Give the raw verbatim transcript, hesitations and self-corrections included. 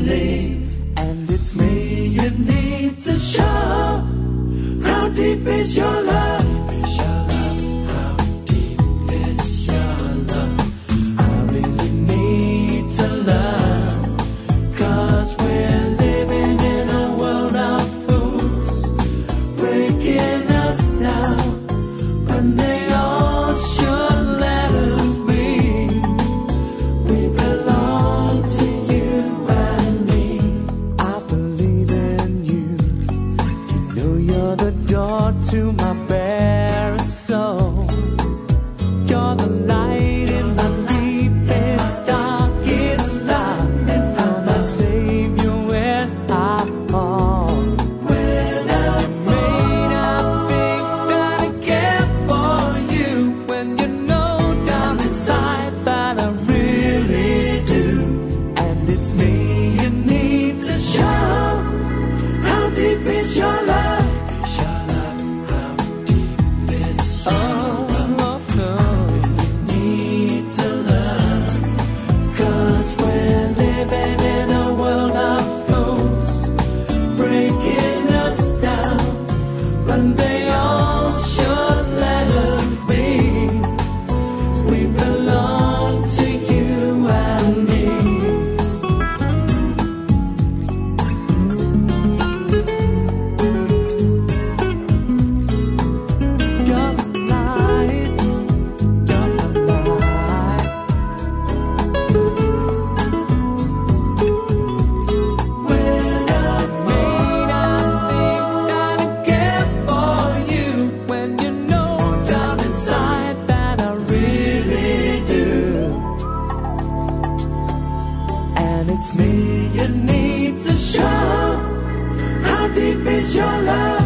believe. And it's me you need to show. How deep is your love? How deep is your love? I really need to love. 'Cause we're living in a world of fools, breaking us down when they all should let us be. We belong to you and me. I believe in you. You know you're the door to my bare soul. You're the light in my deepest, darkest night. You're my savior when I fall. When I may not think that I care for you, when you know down inside that I really do. And it's me you need to show. How deep is your love? When they all should let us be. We belong to you and me. You're the light, you're the light. When I may not think that I care for you, when you know down inside that I really do. And it's me you need to show. How deep is your love?